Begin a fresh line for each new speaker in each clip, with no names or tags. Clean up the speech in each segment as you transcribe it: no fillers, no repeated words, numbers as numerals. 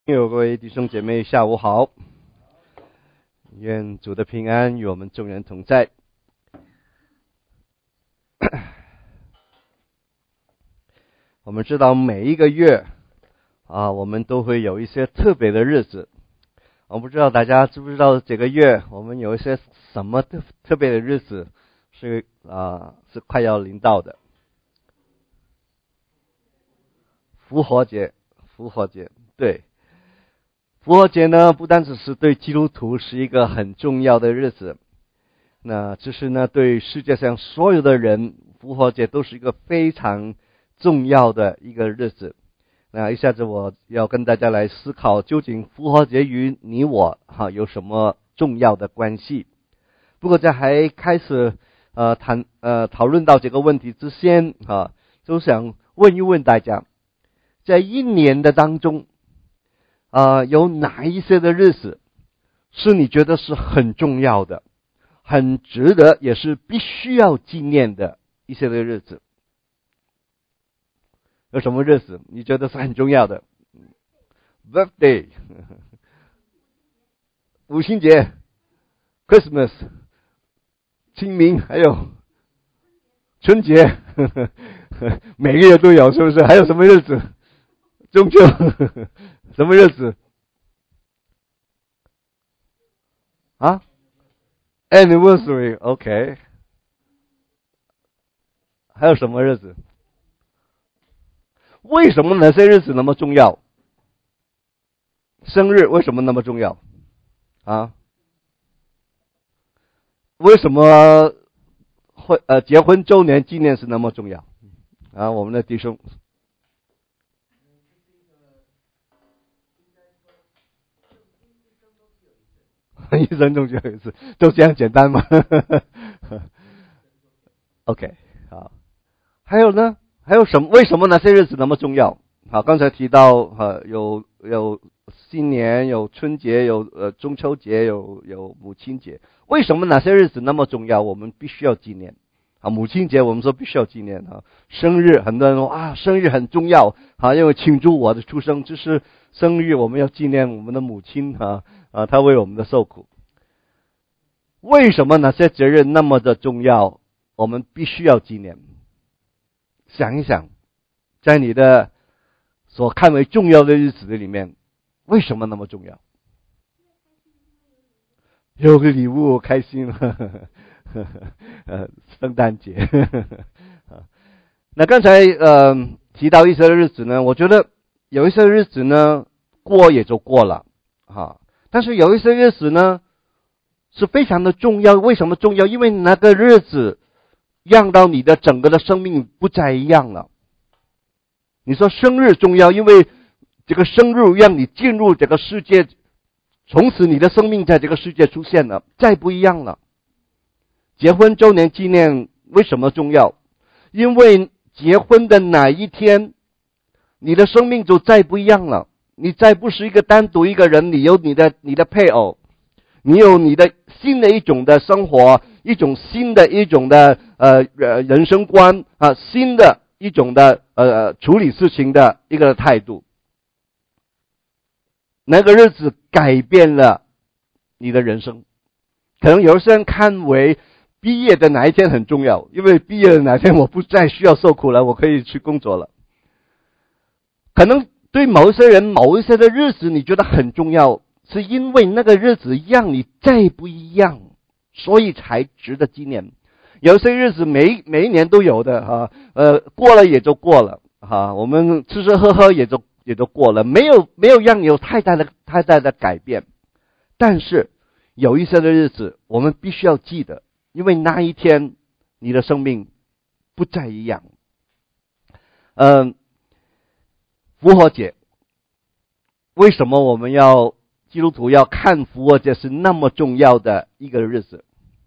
各位弟兄姐妹下午好，愿主的平安与我们众人同在。我们知道每一个月我们都会有一些特别的日子。我不知道大家知不知道这个月我们有一些什么特别的日子是快要临到的。复活节，对。复活节呢，不单只是对基督徒是一个很重要的日子，那这是呢对世界上所有的人，复活节都是一个非常重要的一个日子。那一下子我要跟大家来思考，究竟复活节与你我有什么重要的关系？不过在还开始讨论到这个问题之前就想问一问大家，在一年的当中有哪一些的日子是你觉得是很重要的，很值得，也是必须要纪念的一些的日子？有什么日子你觉得是很重要的？ Birthday 母亲节 Christmas 清明，还有春节每个月都有，是不是？还有什么日子？中秋什么日子？Anniversary OK 还有什么日子？为什么那些日子那么重要？生日为什么那么重要为什么结婚周年纪念是那么重要我们的弟兄一生中就有一次，都这样简单吗？OK 好，还有呢？还有什么？为什么那些日子那么重要？好，刚才提到有新年，有春节，有中秋节，有母亲节。为什么哪些日子那么重要？我们必须要纪念母亲节我们说必须要纪念生日很多人说生日很重要因为庆祝我的出生，就是生日我们要纪念我们的母亲她为我们的受苦。为什么哪些节日那么的重要？我们必须要纪念。想一想，在你的所看为重要的日子里面，为什么那么重要？有个礼物开心圣诞节那刚才提到一些日子呢，我觉得有一些日子呢过也就过了但是有一些日子呢是非常的重要。为什么重要？因为那个日子让到你的整个的生命不再一样了。你说生日重要，因为这个生日让你进入这个世界，从此你的生命在这个世界出现了，再不一样了。结婚周年纪念为什么重要？因为结婚的哪一天，你的生命就再不一样了。你再不是一个单独一个人，你有你的配偶，你有你的新的一种的生活，一种新的一种的人生观新的一种的处理事情的一个态度。那个日子改变了你的人生。可能有些人看为毕业的哪一天很重要，因为毕业的哪一天我不再需要受苦了，我可以去工作了。可能对某一些人某一些的日子你觉得很重要，是因为那个日子让你再不一样，所以才值得纪念。有些日子每一年都有的过了也就过了我们吃吃喝喝也就过了，没有让你有太大的改变。但是有一些的日子我们必须要记得，因为那一天你的生命不再一样。复活节，为什么我们基督徒要看复活节是那么重要的一个日子？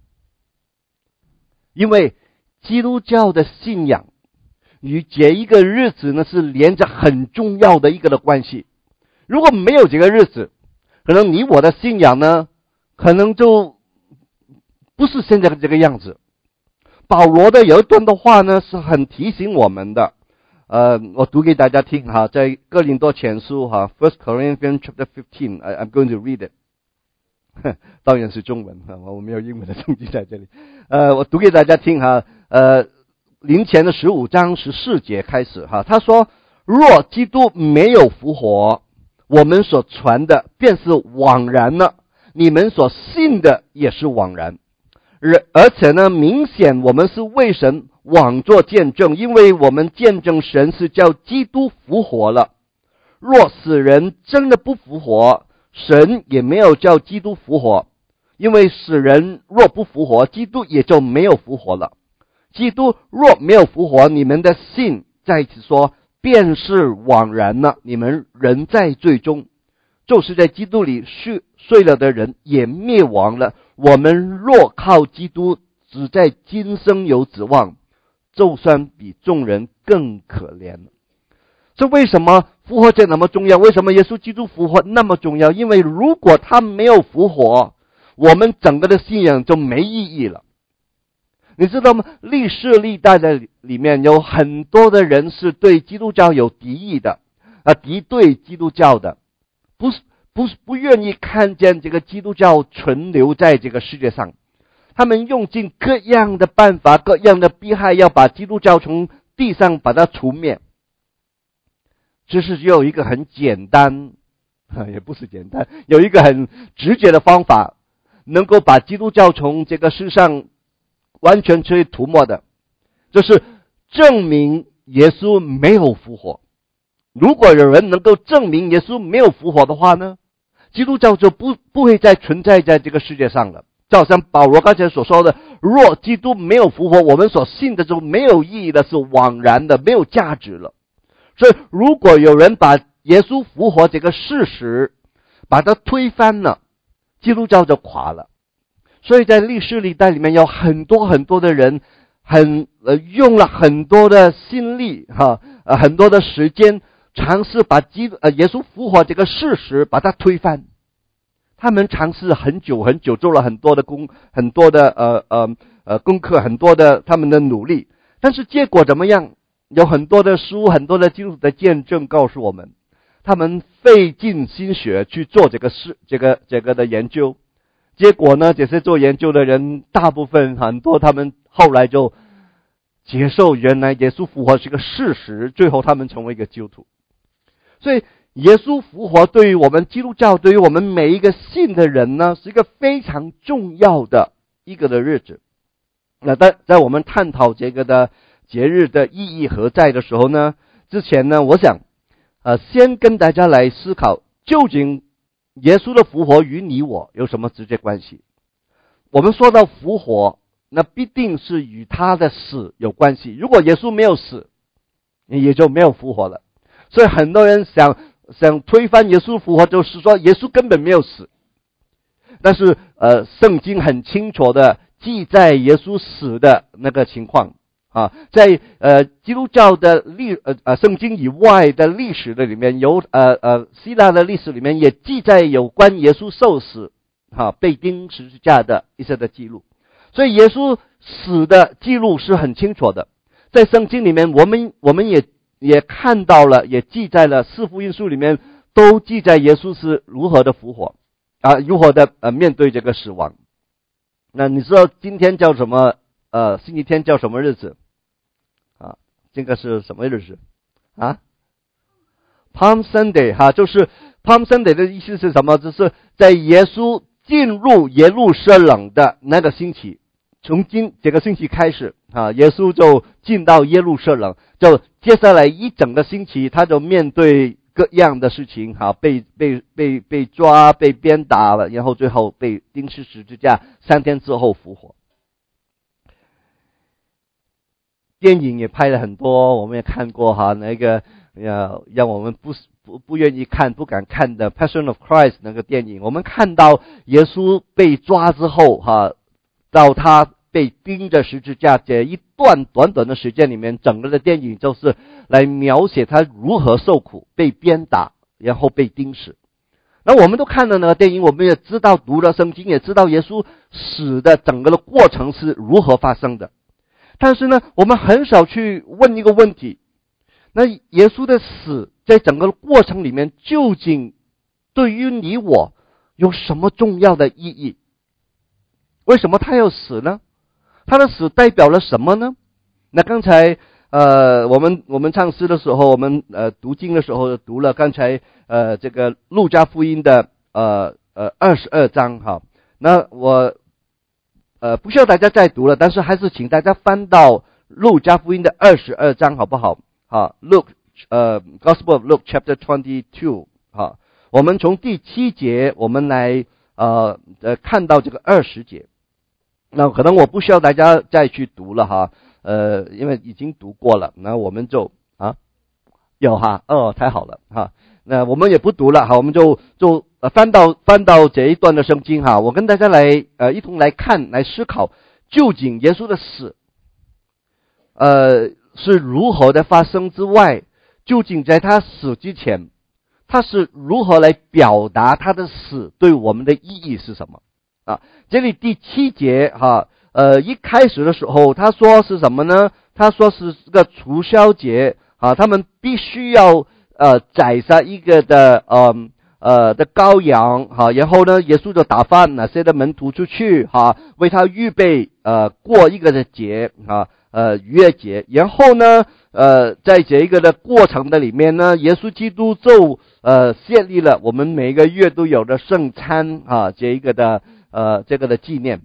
因为基督教的信仰与这一个日子呢是连着很重要的一个的关系。如果没有这个日子，可能你我的信仰呢可能就不是现在的这个样子。保罗的有一段的话呢是很提醒我们的我读给大家听哈，在哥林多前书哈 ，First Corinthians chapter 15， I'm going to read it 当然是中文哈，我没有英文的圣经在这里。我读给大家听哈，林前的15章14节开始哈，他说：若基督没有复活，我们所传的便是枉然了，你们所信的也是枉然。而且呢，明显我们是为神枉作见证，因为我们见证神是叫基督复活了。若死人真的不复活，神也没有叫基督复活，因为死人若不复活，基督也就没有复活了。基督若没有复活，你们的信在一起说便是枉然了，你们仍在罪中，就是在基督里睡了的人也灭亡了。我们若靠基督只在今生有指望，就算比众人更可怜了。这为什么复活节那么重要？为什么耶稣基督复活那么重要？因为如果他没有复活，我们整个的信仰就没意义了。你知道吗？历史历代的里面有很多的人是对基督教有敌意的，敌对基督教的，不愿意看见这个基督教存留在这个世界上，他们用尽各样的办法，各样的逼害，要把基督教从地上把它除灭。只是只有一个很简单，也不是简单，有一个很直接的方法，能够把基督教从这个世上完全去涂抹的，就是证明耶稣没有复活。如果有人能够证明耶稣没有复活的话呢，基督教就不会再存在在这个世界上了。就好像保罗刚才所说的，若基督没有复活，我们所信的就没有意义的，是枉然的，没有价值了。所以如果有人把耶稣复活这个事实把它推翻了，基督教就垮了。所以在历史历代里面有很多很多的人用了很多的心力很多的时间尝试把耶稣复活这个事实把它推翻。他们尝试很久很久，做了很多的功课，很多的他们的努力，但是结果怎么样？有很多的书，很多的基督徒的见证告诉我们，他们费尽心血去做这个的研究，结果呢，这些做研究的人大部分很多他们后来就接受原来耶稣复活是个事实，最后他们成为一个基督徒。所以耶稣复活对于我们基督教，对于我们每一个信的人呢，是一个非常重要的一个的日子。那在我们探讨这个的节日的意义何在的时候呢，之前呢，我想先跟大家来思考，究竟耶稣的复活与你我有什么直接关系？我们说到复活，那必定是与他的死有关系。如果耶稣没有死，也就没有复活了。所以很多人想推翻耶稣复活，就是说耶稣根本没有死。但是圣经很清楚的记载耶稣死的那个情况在基督教的圣经以外的历史的里面，有希腊的历史里面也记载有关耶稣受死被钉十字架的一些的记录。所以耶稣死的记录是很清楚的，在圣经里面我们也看到了，也记载了，四福音书里面都记载耶稣是如何的复活如何的面对这个死亡。那你知道今天叫什么星期天叫什么日子这个是什么日子Palm Sunday 就是 Palm Sunday 的意思是什么？就是在耶稣进入耶路撒冷的那个星期，从这个星期开始耶稣就进到耶路撒冷，就接下来一整个星期他就面对各样的事情被抓，被鞭打了，然后最后被钉十字架，3天之后复活。电影也拍了很多，我们也看过那个让我们不愿意看、不敢看的 Passion of Christ 那个电影。我们看到耶稣被抓之后到他被钉着十字架这一段短短的时间里面，整个的电影就是来描写他如何受苦，被鞭打，然后被钉死。那我们都看了那个电影，我们也知道，读了圣经也知道耶稣死的整个的过程是如何发生的。但是呢，我们很少去问一个问题， 那耶稣的死在整个过程里面，究竟对于你我有什么重要的意义？为什么他要死呢？他的死代表了什么呢？那刚才我们唱诗的时候，我们读经的时候读了刚才这个路加福音的22章哈。那我不需要大家再读了，但是还是请大家翻到路加福音的22章好不好？好 ，Gospel of Luke chapter 22哈。我们从第7节我们来看到这个20节。那可能我不需要大家再去读了哈，因为已经读过了。那我们就有哈，太好了哈。那我们也不读了哈，我们就翻到这一段的圣经哈。我跟大家来一同来看来思考，究竟耶稣的死是如何的发生之外，究竟在他死之前，他是如何来表达他的死对我们的意义是什么啊？这里第7节哈，一开始的时候他说是什么呢？他说是个除酵节啊，他们必须要宰杀一个的羔羊哈，然后呢，耶稣就打发那些的门徒出去哈，为他预备过一个的节啊，逾越节。然后呢，在这一个的过程的里面呢，耶稣基督就建立了我们每个月都有的圣餐啊，这一个的这个的纪念。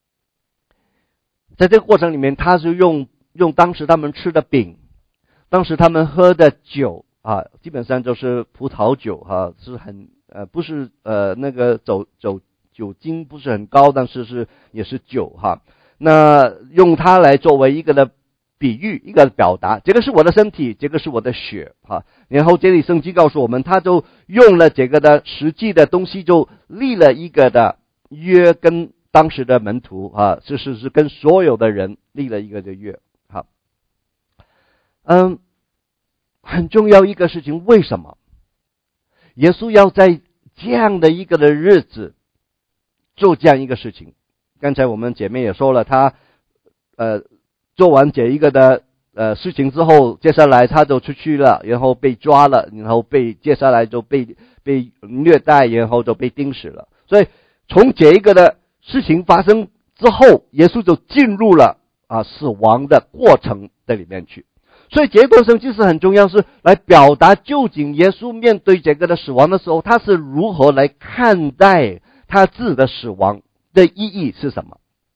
在这个过程里面，他是用当时他们吃的饼，当时他们喝的酒啊，基本上就是葡萄酒哈，是很不是那个酒精不是很高，但是也是酒哈。那用它来作为一个的比喻，一个表达，这个是我的身体，这个是我的血哈。然后这里圣经告诉我们，他就用了这个的实际的东西，就立了一个的约，跟当时的门徒啊，是跟所有的人立了一个的约哈。很重要一个事情，为什么耶稣要在这样的一个的日子做这样一个事情？刚才我们姐妹也说了，他做完这一个的事情之后，接下来他就出去了，然后被抓了，然后接下来就被虐待，然后就被钉死了。所以从这一个的事情发生之后，耶稣就进入了死亡的过程的里面去。所以这段圣经是很重要，是来表达究竟耶稣面对这个的死亡的时候，他是如何来看待他自己的死亡的意义是什么。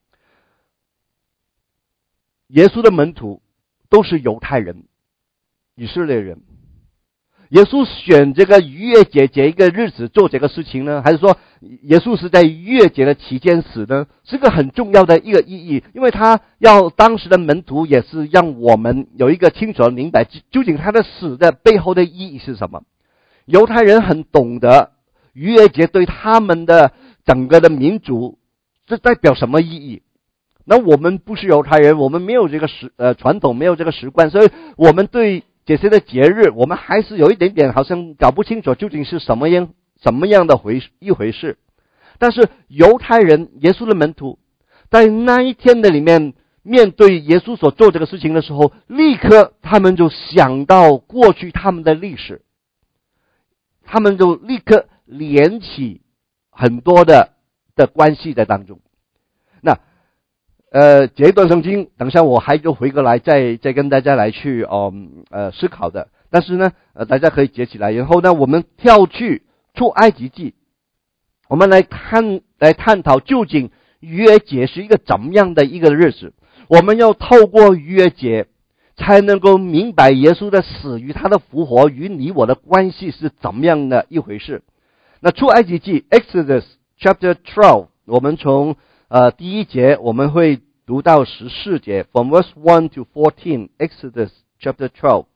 耶稣的门徒都是犹太人，以色列人。耶稣选这个逾越节这一个日子做这个事情呢，还是说耶稣是在逾越节的期间死呢？是个很重要的一个意义，因为他要当时的门徒也是让我们有一个清楚的明白，究竟他的死的背后的意义是什么。犹太人很懂得逾越节对他们的整个的民族这代表什么意义。那我们不是犹太人，我们没有这个传统，没有这个习惯，所以我们对这些的节日，我们还是有一点点好像搞不清楚究竟是什么样的一回事。但是犹太人，耶稣的门徒，在那一天的里面，面对耶稣所做这个事情的时候，立刻他们就想到过去他们的历史，他们就立刻连起很多的关系在当中。那这一段圣经，等一下我还就回过来再跟大家来去思考的。但是呢，大家可以接起来，然后呢，我们跳去出埃及记，我们来探讨究竟逾越节是一个怎么样的一个日子。我们要透过逾越节，才能够明白耶稣的死与他的复活与你我的关系是怎么样的一回事。那出埃及记 Exodus chapter 12，我们从第1节我们会读到14节 ，from verse 1 to 14 Exodus chapter 12，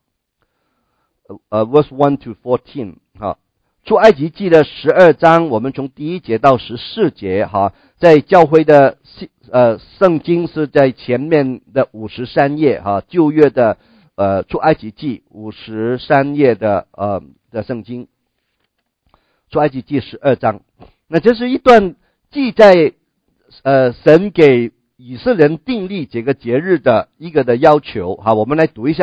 verse 1 to 14哈。出埃及记的12章，我们从第1节到14节哈，在教会的圣经是在前面的53页哈，旧约的出埃及记53页的圣经，出埃及记12章。那这是一段记载神给以色列人订立这个节日的一个的要求哈，我们来读一下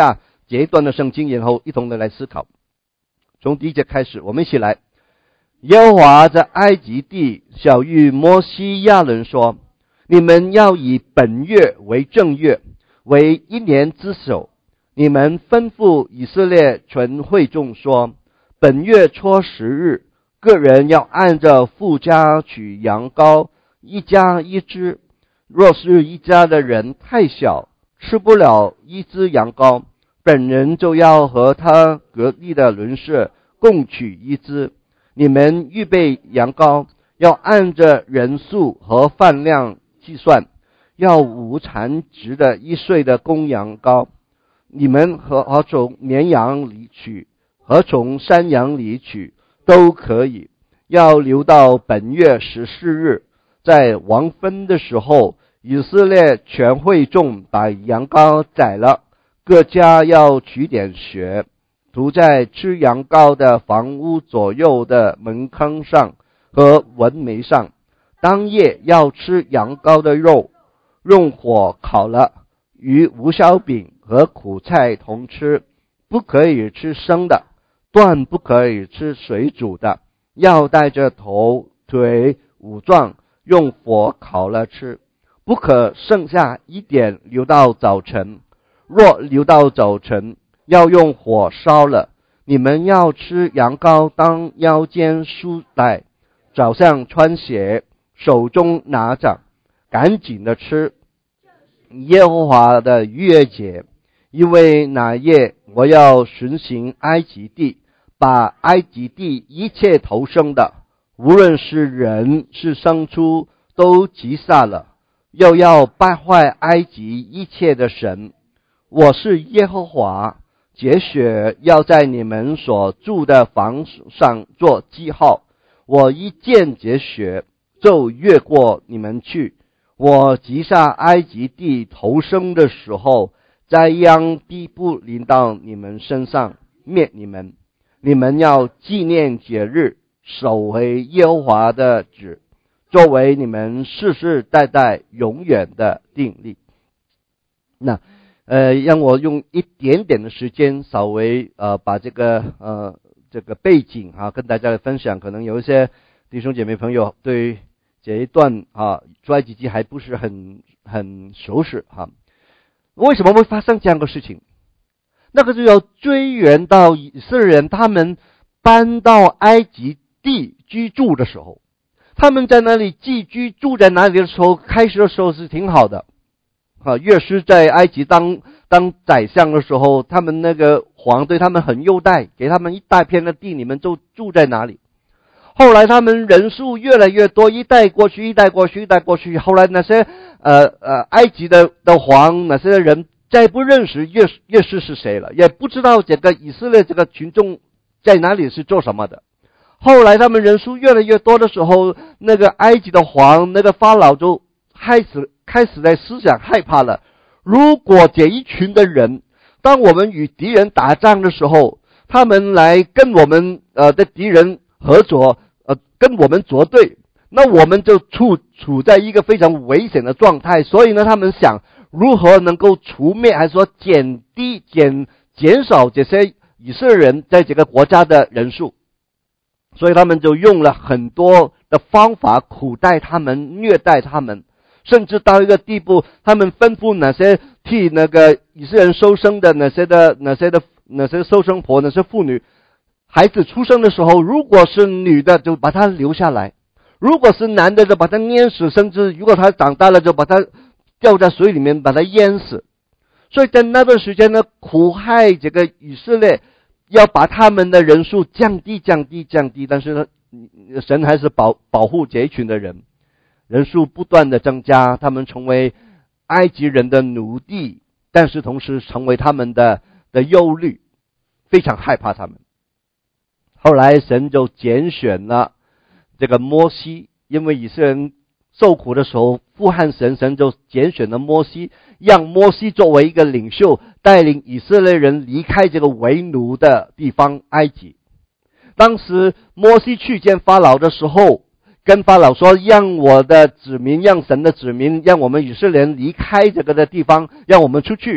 这一段的圣经，然后一同的来思考。从第一节开始，我们一起来。耶和华在埃及地晓谕摩西亚伦说，你们要以本月为正月，为一年之首。你们吩咐以色列全会众说，本月初10日，个人要按着父家取羊羔，一家一只。若是一家的人太小，吃不了一只羊羔，本人就要和他隔壁的邻舍共取一只。你们预备羊羔，要按着人数和饭量计算，要无残值的1岁的公羊羔。你们和从绵羊里取，和从山羊里取都可以，要留到本月14日，在王分的时候，以色列全会众把羊羔宰了，各家要取点血，涂在吃羊羔的房屋左右的门框上和纹眉上。当夜要吃羊羔的肉，用火烤了，与无酵饼和苦菜同吃，不可以吃生的，断不可以吃水煮的，要带着头、腿、五脏，用火烤了吃，不可剩下一点留到早晨。若留到早晨，要用火烧了。你们要吃羊羔，当腰间束带，早上穿鞋，手中拿着，赶紧的吃耶和华的逾越节。因为那夜我要巡行埃及地，把埃及地一切投生的，无论是人是牲畜，都击杀了，又要败坏埃及一切的神。我是耶和华，节血要在你们所住的房上做记号。我一见节血，就越过你们去。我击杀埃及地投生的时候，灾殃必不临到你们身上，灭你们。你们要纪念节日，守为耶和华的旨，作为你们世世代代永远的定例。那让我用一点点的时间，稍微把这个背景跟大家来分享。可能有一些弟兄姐妹朋友对这一段出埃及记还不是很熟识为什么会发生这样的事情？那个就要追源到以色列人他们搬到埃及地居住的时候，他们在那里寄居住在哪里的时候，开始的时候是挺好的约书在埃及当宰相的时候，他们那个王对他们很优待，给他们一大片的地，你们就住在哪里。后来他们人数越来越多，一代过去，后来那些埃及的王，那些人再不认识约书是谁了，也不知道这个以色列这个群众在哪里是做什么的。后来他们人数越来越多的时候，那个埃及的王，那个法老就开始在思想害怕了。如果这一群的人，当我们与敌人打仗的时候，他们来跟我们的敌人合作，跟我们作对，那我们就处在一个非常危险的状态。所以呢，他们想如何能够除灭，还是说减少这些以色列人在这个国家的人数。所以他们就用了很多的方法苦待他们，虐待他们，甚至到一个地步，他们吩咐那些替那个以色列人收生的那些收生婆，那些妇女，孩子出生的时候，如果是女的就把她留下来，如果是男的就把他碾死，甚至如果他长大了就把他掉在水里面把他淹死。所以在那段时间呢，苦害这个以色列，要把他们的人数降低，但是呢，神还是保护这一群的人，人数不断的增加，他们成为埃及人的奴隶，但是同时成为他们的忧虑，非常害怕他们。后来神就拣选了这个摩西，因为以色列人受苦的时候负汉神就拣选了摩西，让摩西作为一个领袖，带领以色列人离开这个为奴的地方埃及。当时摩西去见法老的时候，跟法老说，让我的子民，让神的子民，让我们以色列人离开这个的地方，让我们出去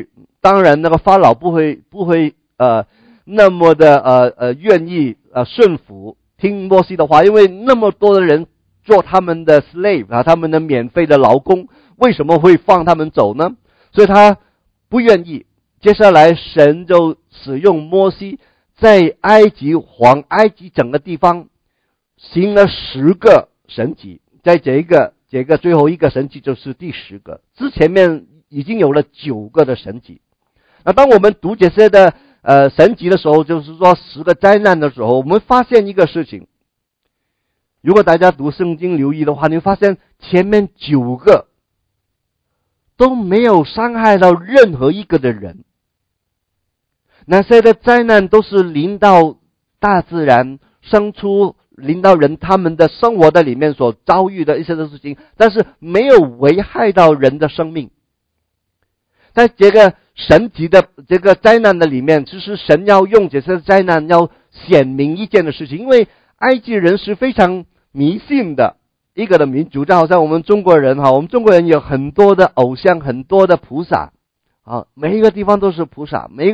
当然那个法老不会那么的愿意顺服听摩西的话，因为那么多的人做他们的 slave 他们的免费的劳工，为什么会放他们走呢？所以他不愿意。接下来神就使用摩西在埃及整个地方行了10个神迹，在这个最后一个神迹就是第10个，之前面已经有了9个的神迹。那当我们读这些的神迹的时候，就是说10个灾难的时候，我们发现一个事情，如果大家读圣经留意的话，你会发现前面9个都没有伤害到任何一个的人，那些的灾难都是临到大自然生出，临到人他们的生活的里面所遭遇的一些的事情，但是没有危害到人的生命。在这个神级的这个灾难的里面，其实神要用这些灾难要显明一件的事情，因为埃及人是非常迷信的一个的民族，就好像我们中国人我们中国人有很多的偶像，很多的菩萨每一个地方都是菩萨，每一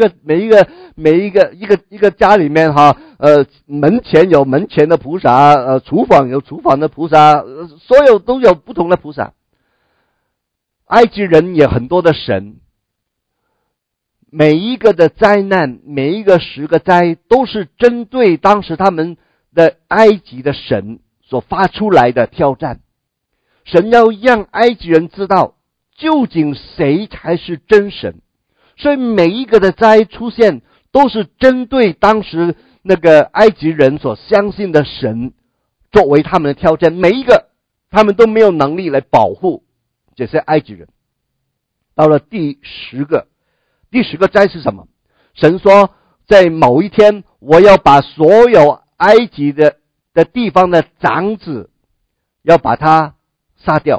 个家里面门前有门前的菩萨，厨房有厨房的菩萨，所有都有不同的菩萨。埃及人也很多的神，每一个的灾难，每一个10个灾都是针对当时他们的埃及的神所发出来的挑战。神要让埃及人知道究竟谁才是真神，所以每一个的灾出现都是针对当时那个埃及人所相信的神作为他们的挑战，每一个他们都没有能力来保护这些埃及人。到了第10个灾是什么？神说在某一天我要把所有埃及的地方的长子要把他杀掉。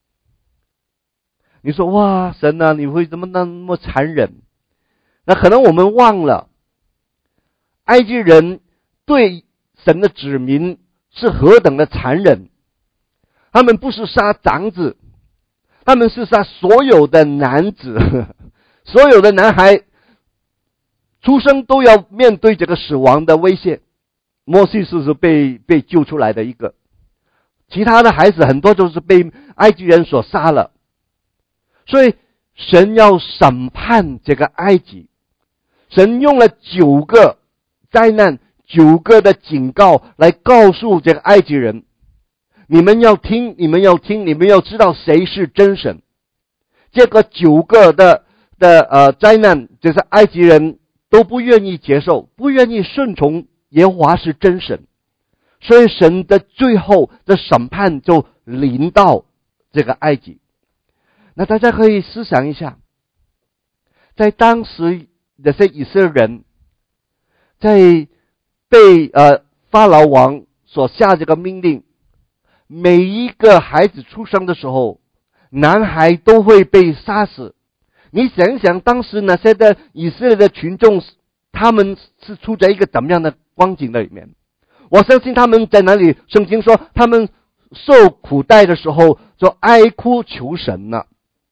你说哇，神啊，你会怎么那么残忍？那可能我们忘了埃及人对神的子民是何等的残忍。他们不是杀长子，他们是杀所有的男子，所有的男孩出生都要面对这个死亡的威胁。摩西是被救出来的一个，其他的孩子很多都是被埃及人所杀了。所以神要审判这个埃及，神用了9个灾难，9个的警告来告诉这个埃及人，你们要听，你们要知道谁是真神。这个9个的灾难，就是埃及人都不愿意接受，不愿意顺从耶和华是真神，所以神的最后的审判就临到这个埃及。那大家可以思想一下，在当时这些以色列人在被法老王所下这个命令，每一个孩子出生的时候，男孩都会被杀死。你想一想，当时那些的以色列的群众，他们是处在一个怎么样的光景的里面？我相信他们在哪里？圣经说他们受苦待的时候就哀哭求神了。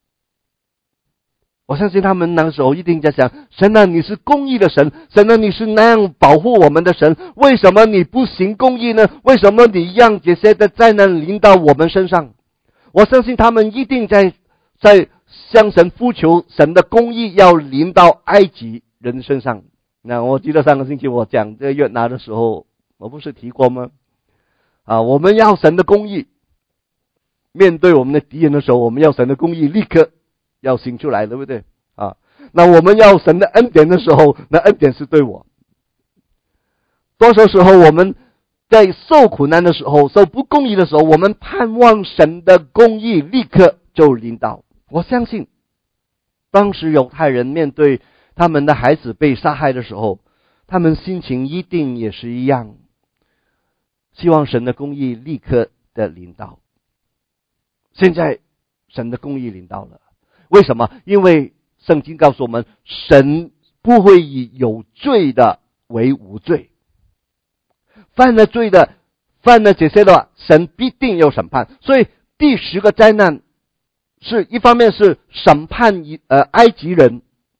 我相信他们那个时候一定在想，神啊，你是公义的神，神啊，你是那样保护我们的神，为什么你不行公义呢？为什么你让这些的灾难临到我们身上？我相信他们一定在向神呼求神的公义要临到埃及人身上。那我记得上个星期我讲这个约拿的时候，我不是提过吗？我们要神的公义，面对我们的敌人的时候，我们要神的公义立刻要行出来，对不对？那我们要神的恩典的时候，那恩典是对我。多少时候我们在受苦难的时候，受不公义的时候，我们盼望神的公义立刻就临到。我相信当时犹太人面对他们的孩子被杀害的时候，他们心情一定也是一样，希望神的公义立刻的临到。现在神的公义临到了，为什么？因为圣经告诉我们，神不会以有罪的为无罪，犯了罪的，犯了这些的话，神必定有审判。所以第10个灾难是一方面是审判埃及人，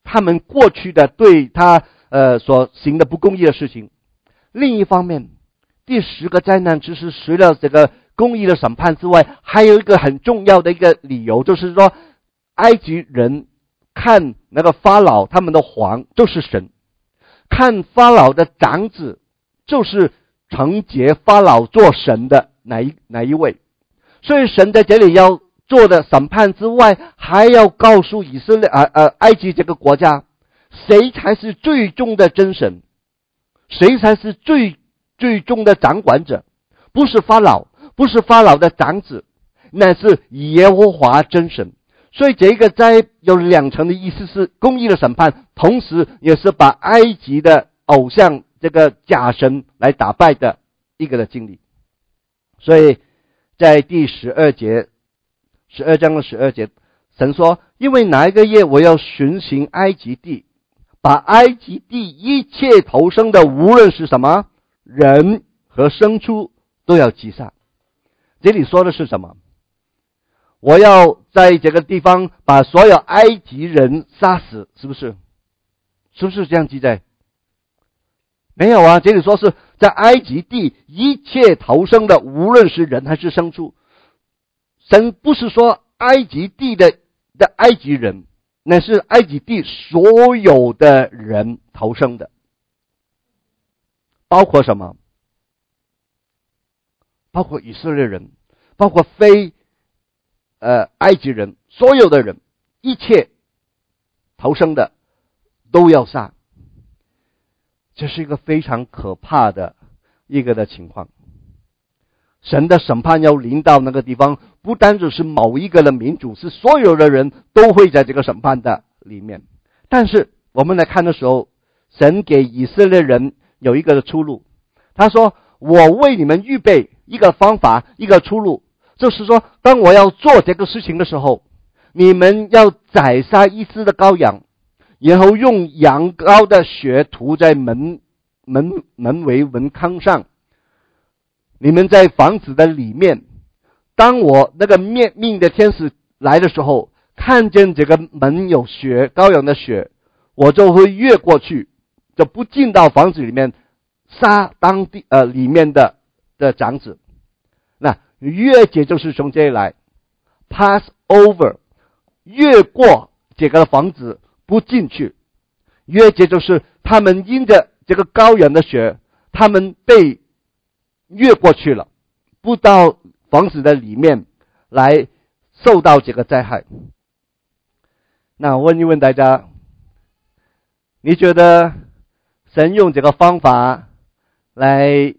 他们过去的对他所行的不公义的事情。另一方面，第10个灾难其实除了这个公义的审判之外，还有一个很重要的一个理由，就是说埃及人看那个法老他们的皇就是神，看法老的长子就是承接法老做神的哪一位。所以神在这里要做的审判之外，还要告诉以色列埃及这个国家，谁才是最终的真神，谁才是最终的掌管者。不是法老，不是法老的长子，乃是耶和华真神。所以这个灾有2层的意思，是公义的审判，同时也是把埃及的偶像这个假神来打败的一个的经历。所以在第12章的12节，神说，因为哪一个夜我要巡行埃及地，把埃及地一切投生的，无论是什么人和牲畜，都要击杀。这里说的是什么？我要在这个地方把所有埃及人杀死，是不是？是不是这样记载？没有啊，这里说是在埃及地一切投生的，无论是人还是牲畜。神不是说埃及地的埃及人，那是埃及地所有的人投生的。包括什么？包括以色列人，包括非埃及人，所有的人，一切投生的都要杀。这是一个非常可怕的一个的情况。神的审判要临到那个地方，不单只是某一个的民族，是所有的人都会在这个审判的里面。但是我们来看的时候，神给以色列人有一个的出路。他说，我为你们预备一个方法，一个出路，就是说当我要做这个事情的时候，你们要宰杀一只的羔羊，然后用羊羔的血涂在门围门框上。你们在房子的里面，当我那个灭命的天使来的时候，看见这个门有血，羔羊的血，我就会越过去，就不进到房子里面杀当地里面的长子。那越界就是从这里来 ，pass over， 越过这个房子不进去。越界就是他们因着这个羔羊的血，他们被越过去了，不到房子的里面来受到这个灾害。那我问一问大家，你觉得神用这个方法来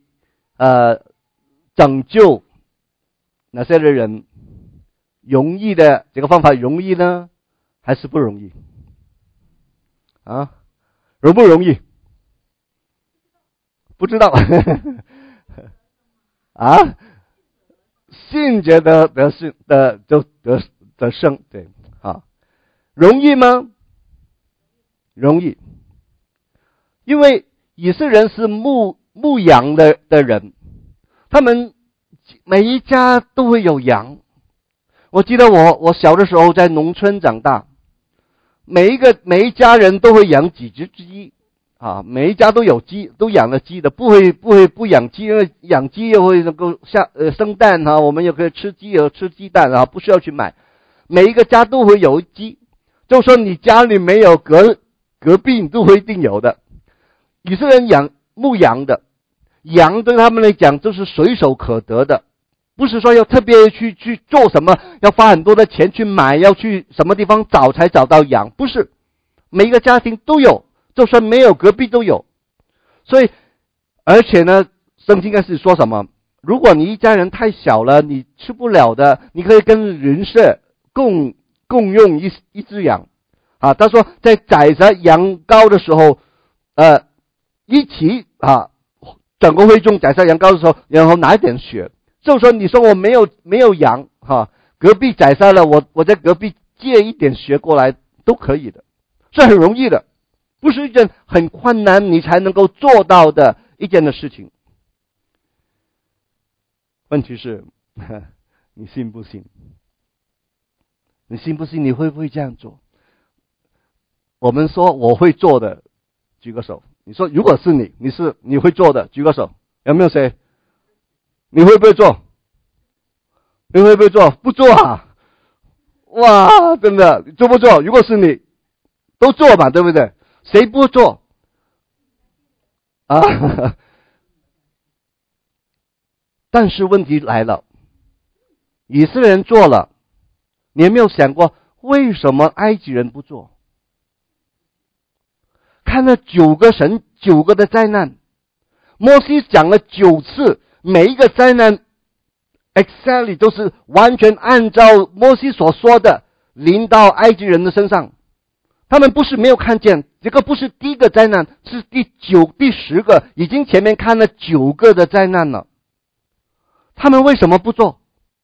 拯救哪些的人，容易的这个方法容易呢，还是不容易啊？容不容易？不知道啊？信觉得得胜，对啊，容易吗？容易，因为以色列人是牧羊的人，他们每一家都会有羊。我记得我小的时候在农村长大，每一家人都会养几只鸡啊，每一家都有鸡，都养了鸡的，不会不养鸡，因为养鸡又会能够生蛋啊，我们也可以吃鸡，有吃鸡蛋啊，不需要去买。每一个家都会有鸡，就算你家里没有，隔壁你都会一定有的。以色列人牧羊的，羊对他们来讲就是随手可得的，不是说要特别去做什么，要花很多的钱去买，要去什么地方找才找到羊，不是，每一个家庭都有，就算没有，隔壁都有。所以而且呢，圣经开始说什么，如果你一家人太小了，你吃不了的，你可以跟邻舍共用一只羊啊。他说在宰杀羊羔的时候一起整个会众宰杀羊羔的时候，然后拿一点血，就说你说我没有羊隔壁宰杀了，我在隔壁借一点血过来都可以的，是很容易的，不是一件很困难你才能够做到的一件的事情。问题是你信不信？你信不信？你会不会这样做？ 我们说我会做的，举个手。你说如果是你会做的，举个手。有没有谁？你会不会做？你会不会做？不做啊！哇，真的做不做？如果是你，都做嘛，对不对？谁不做？啊！但是问题来了，以色列人做了，你有没有想过为什么埃及人不做？看了9个的灾难，摩西讲了9次，每一个灾难 exactly 都是完全按照摩西所说的临到埃及人的身上。他们不是没有看见，这个不是第一个灾难，是第10个，已经前面看了9个的灾难了。他们为什么不做？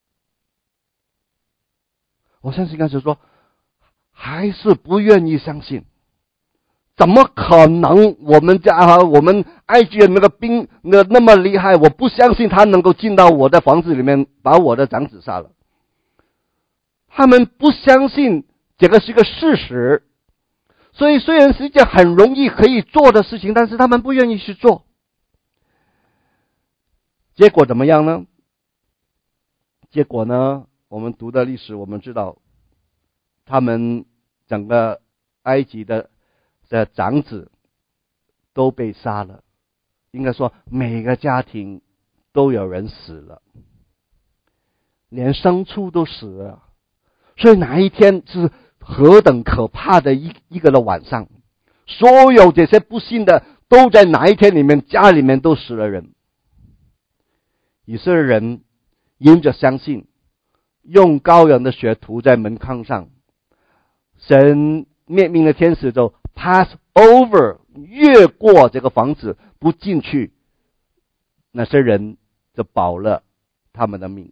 我相信刚才说，还是不愿意相信。怎么可能？我们埃及人那个兵那么厉害，我不相信他能够进到我的房子里面把我的长子杀了。他们不相信这个是个事实，所以虽然是一件很容易可以做的事情，但是他们不愿意去做。结果怎么样呢？结果呢，我们读的历史我们知道，他们整个埃及的长子都被杀了，应该说每个家庭都有人死了，连牲畜都死了。所以哪一天是何等可怕的一个的晚上，所有这些不幸的都在哪一天里面，家里面都死了人。以色列人因着相信，用羔羊的血涂在门框上，神灭命的天使就 pass over 越过这个房子不进去，那些人就保了他们的命。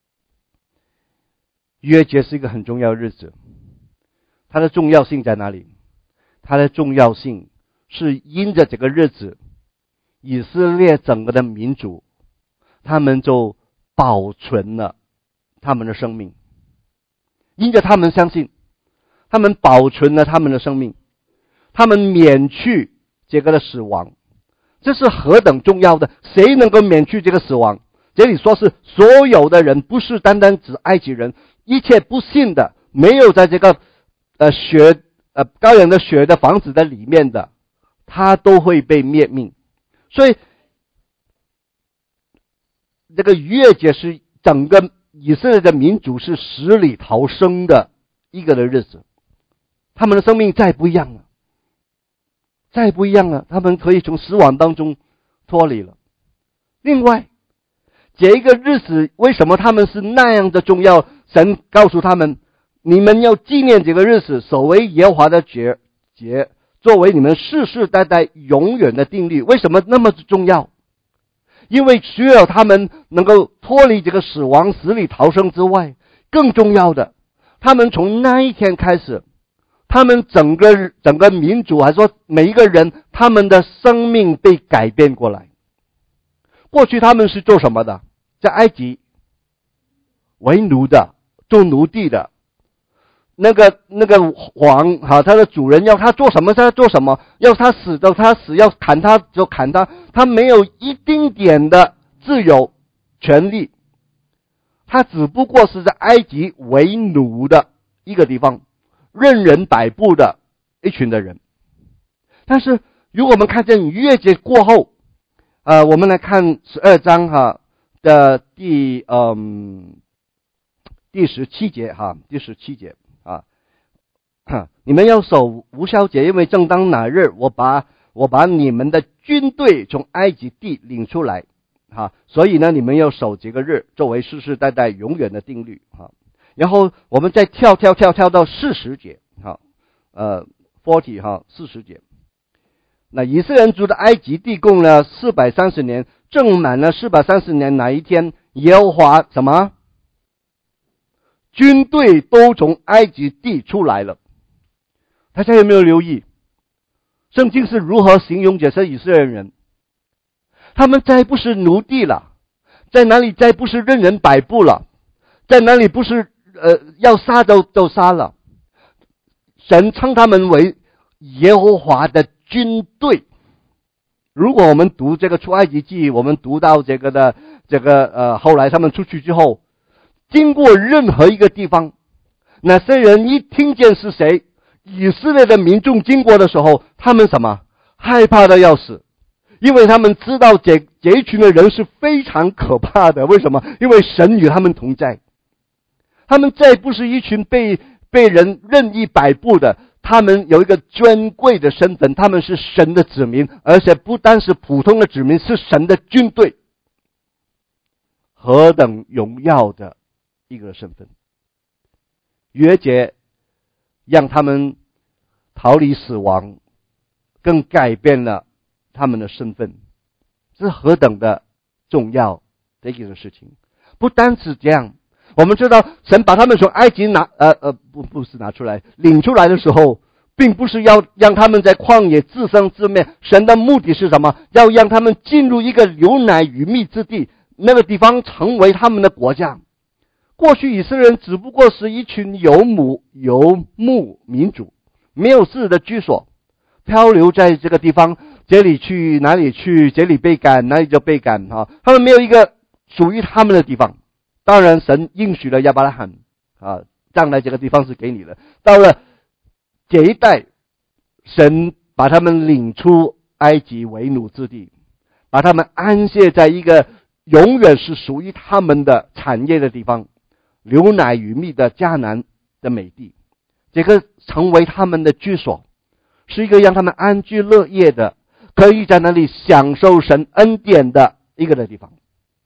逾越节是一个很重要的日子，它的重要性在哪里？它的重要性是因着这个日子，以色列整个的民族他们就保存了他们的生命，因着他们相信，他们保存了他们的生命，他们免去这个的死亡。这是何等重要的！谁能够免去这个死亡？这里说是所有的人，不是单单指埃及人，一切不信的，没有在这个羔羊的血的房子的里面的，他都会被灭命。所以这个逾越节是整个以色列的民族是死里逃生的一个的日子，他们的生命再不一样了，他们可以从死亡当中脱离了。另外，这一个日子为什么他们是那样的重要？神告诉他们，你们要纪念这个日子，守为耶和华的节，作为你们世世代代永远的定律。为什么那么重要？因为只有他们能够脱离这个死亡，死里逃生之外，更重要的，他们从那一天开始，他们整个民族，还说每一个人，他们的生命被改变过来。过去他们是做什么的？在埃及为奴的，做奴隶的。那个王他的主人要他做什么他做什么，要他死就他死，要砍他就砍他，他没有一丁点的自由权利，他只不过是在埃及为奴的一个地方，任人摆布的一群的人。但是如果我们看见逾越节过后，我们来看12章的第17节第17节你们要守无酵节，因为正当那日，我把你们的军队从埃及地领出来所以呢，你们要守这个日，作为世世代代永远的定律然后我们再跳到40节40节。那以色列人住的埃及地共了430年，正满了430年哪一天，耶和华什么军队都从埃及地出来了。大家有没有留意圣经是如何形容这些以色列人？他们再不是奴隶了，在哪里再不是任人摆布了，在哪里不是要杀就杀了。神称他们为耶和华的军队。如果我们读这个出埃及记，我们读到后来他们出去之后，经过任何一个地方，那些人一听见是谁，以色列的民众经过的时候，他们什么？害怕的要死，因为他们知道这一群的人是非常可怕的。为什么？因为神与他们同在，他们再不是一群被人任意摆布的，他们有一个尊贵的身份，他们是神的子民，而且不单是普通的子民，是神的军队。何等荣耀的一个身份！约节让他们逃离死亡，更改变了他们的身份，这是何等的重要的一件事情。不单是这样，我们知道神把他们从埃及不是拿出来领出来的时候，并不是要让他们在旷野自生自灭，神的目的是什么？要让他们进入一个流奶与蜜之地，那个地方成为他们的国家。过去以色列人只不过是一群游牧民族，没有自己的居所，漂流在这个地方，这里去哪里去，这里被赶哪里就被赶，他们没有一个属于他们的地方。当然神应许了亚伯拉罕，将来这个地方是给你的。到了这一代，神把他们领出埃及为奴之地，把他们安歇在一个永远是属于他们的产业的地方，流奶与蜜的迦南的美地，这个成为他们的居所，是一个让他们安居乐业的，可以在那里享受神恩典的一个的地方。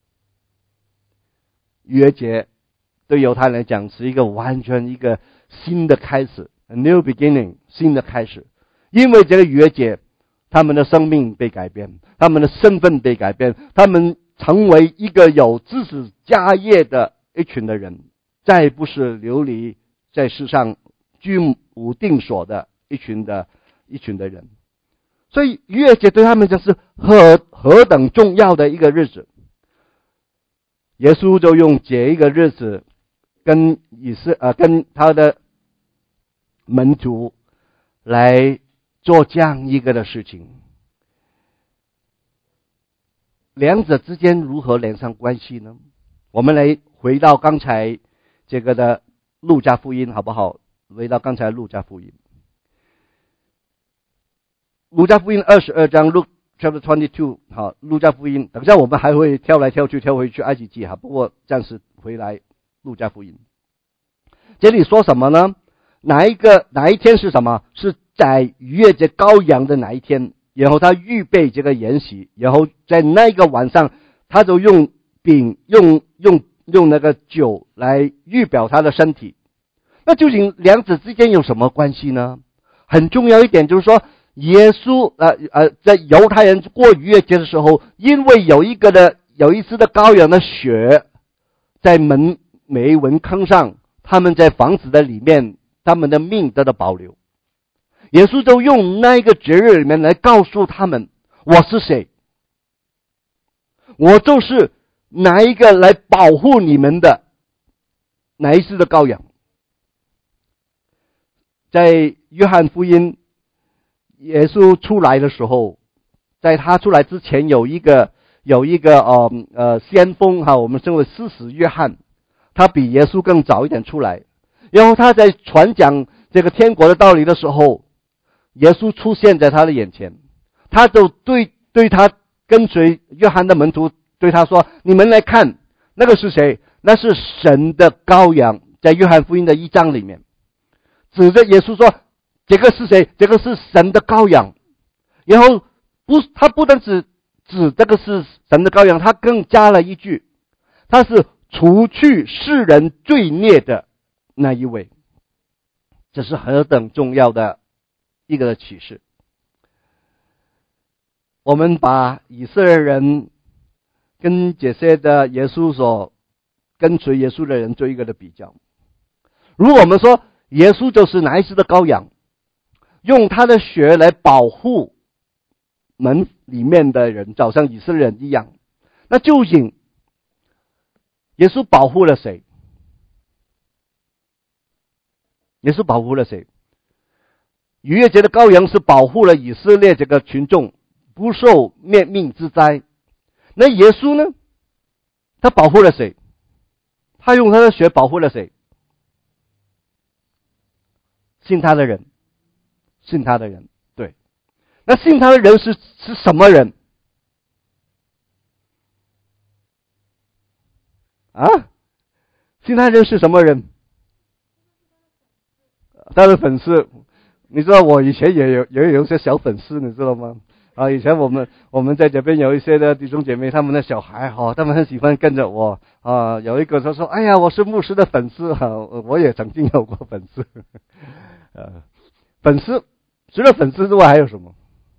约节对犹太人来讲是一个完全一个新的开始， a new beginning， 新的开始。因为这个约节，他们的生命被改变，他们的身份被改变，他们成为一个有知识家业的一群的人，再不是流离在世上居无定所的一群的人。所以约节对他们就是何等重要的一个日子。耶稣就用这一个日子跟他的门徒来做这样一个的事情。两者之间如何连上关系呢？我们来回到刚才这个的路加福音好不好？回到刚才路加福音22章Luke Chapter 22， 好，路加福音。等一下我们还会跳来跳去，跳回去埃及记，不过暂时回来路加福音。这里说什么呢？哪一天是什么？是在逾越节羔羊的哪一天？然后他预备这个筵席，然后在那个晚上，他就用饼用那个酒来预表他的身体。那究竟两者之间有什么关系呢？很重要一点就是说，耶稣在犹太人过逾越节的时候，因为有一只的羔羊的血在每门坑上，他们在房子的里面，他们的命得到保留。耶稣就用那个节日里面来告诉他们，我是谁，我就是哪一个来保护你们的哪一只的羔羊。在约翰福音，耶稣出来的时候，在他出来之前有一个先锋我们称为施洗约翰，他比耶稣更早一点出来。然后他在传讲这个天国的道理的时候，耶稣出现在他的眼前，他就对他跟随约翰的门徒对他说，你们来看，那个是谁？那是神的羔羊。在约翰福音的1章里面指着耶稣说，这个是谁？这个是神的羔羊。然后他不但指这个是神的羔羊，他更加了一句，他是除去世人罪孽的那一位。这是何等重要的一个启示。我们把以色列人跟这些的耶稣所跟随耶稣的人做一个的比较。如果我们说耶稣就是哪一只的羔羊，用他的血来保护门里面的人，就像以色列人一样，那究竟耶稣保护了谁？耶稣保护了谁？ 逾越节的羔羊是保护了以色列这个群众不受灭命之灾。那耶稣呢？他保护了谁？他用他的血保护了谁？信他的人，信他的人。对，那信他的人是什么人啊？信他的人是什么人？他的粉丝。你知道我以前也有一些小粉丝，你知道吗？以前我们在这边有一些的弟兄姐妹，他们的小孩他们很喜欢跟着我有一个他说：“哎呀，我是牧师的粉丝我也曾经有过粉丝。粉丝除了粉丝之外还有什么？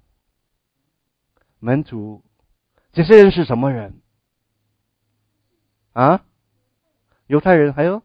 门徒。这些人是什么人啊？犹太人，还有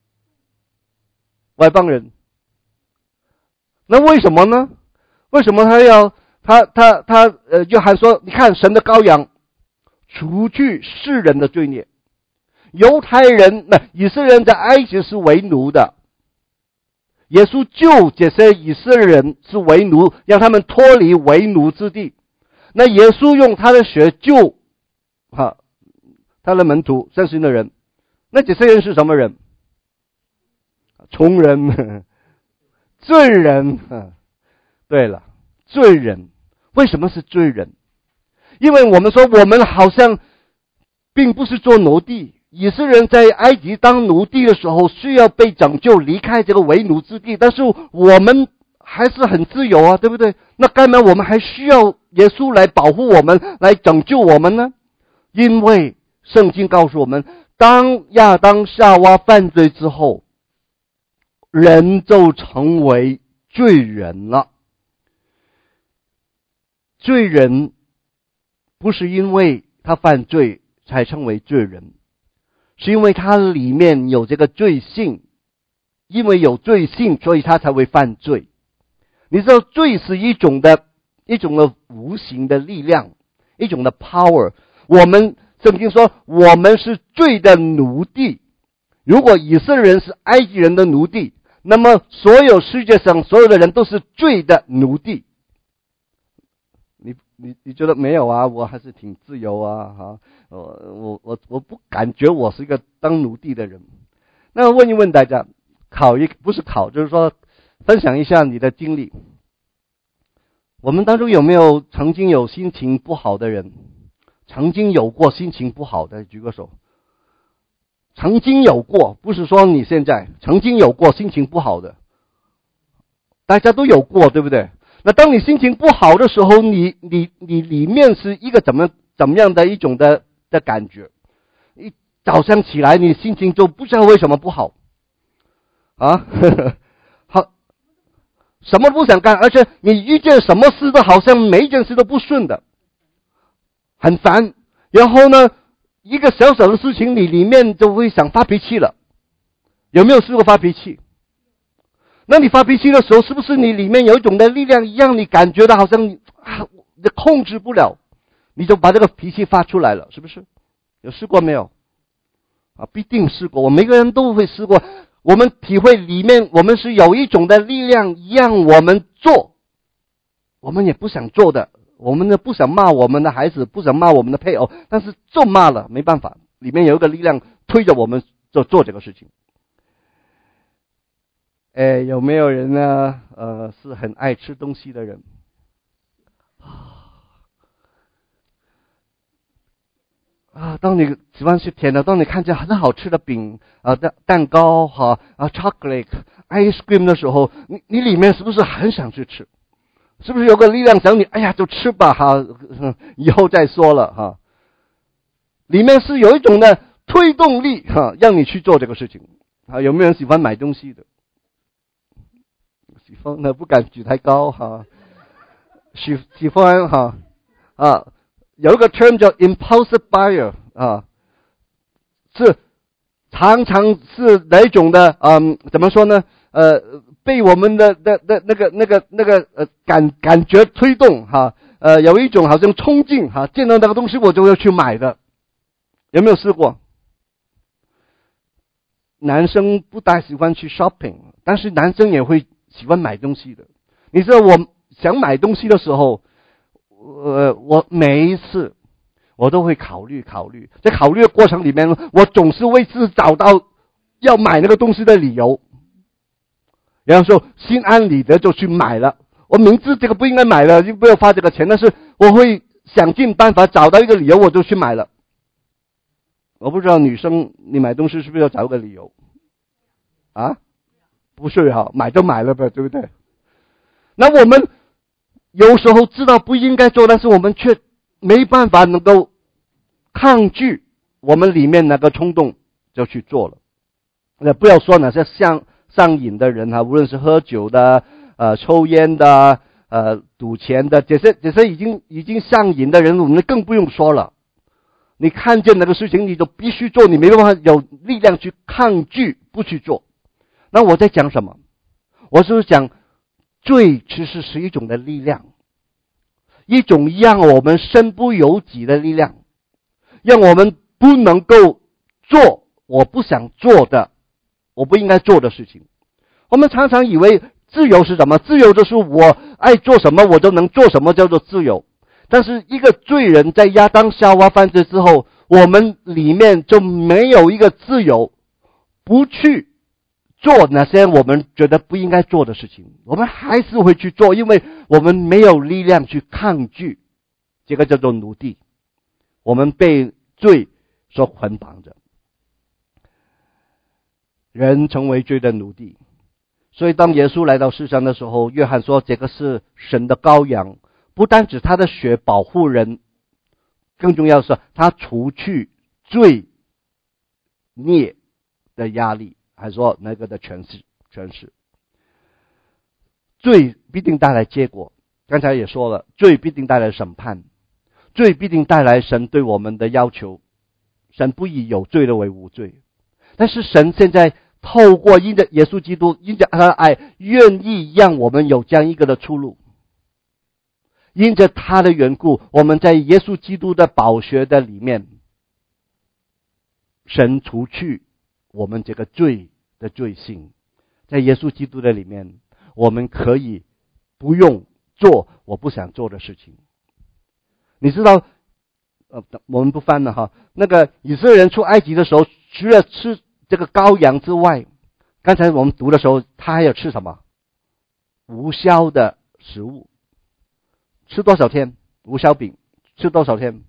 外邦人。那为什么呢？为什么他要约翰说，你看神的羔羊除去世人的罪孽。犹太人以色列人在埃及是为奴的，耶稣救这些以色列人是为奴，让他们脱离为奴之地。那耶稣用他的血救他的门徒相信的人。那这些人是什么人？穷人，罪人。对了，罪人。为什么是罪人？因为我们说我们好像并不是做奴隶。以色列人在埃及当奴隶的时候需要被拯救，离开这个为奴之地，但是我们还是很自由啊，对不对？那干嘛我们还需要耶稣来保护我们，来拯救我们呢？因为圣经告诉我们，当亚当夏娃犯罪之后，人就成为罪人了。罪人不是因为他犯罪才成为罪人，是因为他里面有这个罪性，因为有罪性，所以他才会犯罪。你知道罪是一种的无形的力量，一种的 power。我们圣经说我们是罪的奴隶。如果以色列人是埃及人的奴隶，那么所有世界上所有的人都是罪的奴隶。你觉得没有啊？我还是挺自由啊！我不感觉我是一个当奴隶的人。那问一问大家，就是说分享一下你的经历。我们当中有没有曾经有心情不好的人？曾经有过心情不好的，举个手。曾经有过，不是说你现在，曾经有过心情不好的，大家都有过，对不对？那当你心情不好的时候，你里面是一个怎么样的一种的感觉？一早上起来，你心情就不知道为什么不好啊，好，什么都不想干，而且你遇见什么事都好像每一件事都不顺的，很烦。然后呢，一个小小的事情，你里面就会想发脾气了。有没有试过发脾气？那你发脾气的时候，是不是你里面有一种的力量一样，你感觉到好像你控制不了，你就把这个脾气发出来了，是不是？有试过没有？必定试过，我每个人都会试过。我们体会里面我们是有一种的力量让我们做我们也不想做的，我们呢不想骂我们的孩子，不想骂我们的配偶，但是就骂了，没办法，里面有一个力量推着我们就做这个事情。有没有人呢是很爱吃东西的人？当你喜欢吃甜的，当你看见很好吃的饼蛋糕chocolate ice cream 的时候，你里面是不是很想去吃？是不是有个力量想你，哎呀就吃吧以后再说了里面是有一种的推动力让你去做这个事情有没有人喜欢买东西的？喜欢呢，不敢举太高喜欢有一个 term 叫 impulsive buyer 是常常是哪一种的怎么说呢？被我们的那个感觉推动有一种好像冲劲见到那个东西我就要去买的，有没有试过？男生不大喜欢去 shopping， 但是男生也会喜欢买东西的。 你知道我想买东西的时候，我每一次我都会考虑，在考虑的过程里面，我总是为自己找到要买那个东西的理由，然后说心安理得就去买了。我明知这个不应该买了，就不要花这个钱，但是我会想尽办法找到一个理由，我就去买了。我不知道女生你买东西是不是要找个理由啊？不是哈，买就买了呗，对不对？那我们有时候知道不应该做，但是我们却没办法能够抗拒我们里面那个冲动，就去做了。那不要说那些上瘾的人无论是喝酒的、抽烟的、赌钱的，这些已经上瘾的人，我们更不用说了。你看见那个事情，你就必须做，你没办法有力量去抗拒不去做。那我在讲什么？我是讲罪其实是一种的力量，一种让我们身不由己的力量，让我们不能够做我不想做的，我不应该做的事情。我们常常以为自由是什么？自由就是我爱做什么我就能做什么，叫做自由。但是一个罪人在亚当夏娃犯罪之后，我们里面就没有一个自由，不去做那些我们觉得不应该做的事情，我们还是会去做，因为我们没有力量去抗拒。这个叫做奴隶，我们被罪所捆绑着，人成为罪的奴隶。所以当耶稣来到世上的时候，约翰说这个是神的羔羊，不单指他的血保护人，更重要的是他除去罪孽的压力，还说那个的权势。罪必定带来结果，刚才也说了，罪必定带来审判，罪必定带来神对我们的要求，神不以有罪的为无罪。但是神现在透过因着耶稣基督，因着他的爱，愿意让我们有这样一个的出路。因着他的缘故，我们在耶稣基督的宝血的里面，神除去我们这个罪的罪性，在耶稣基督的里面，我们可以不用做我不想做的事情。你知道我们不翻了哈，那个以色列人出埃及的时候，除了吃这个羔羊之外，刚才我们读的时候，他还要吃什么？无酵的食物。吃多少天？无酵饼吃多少天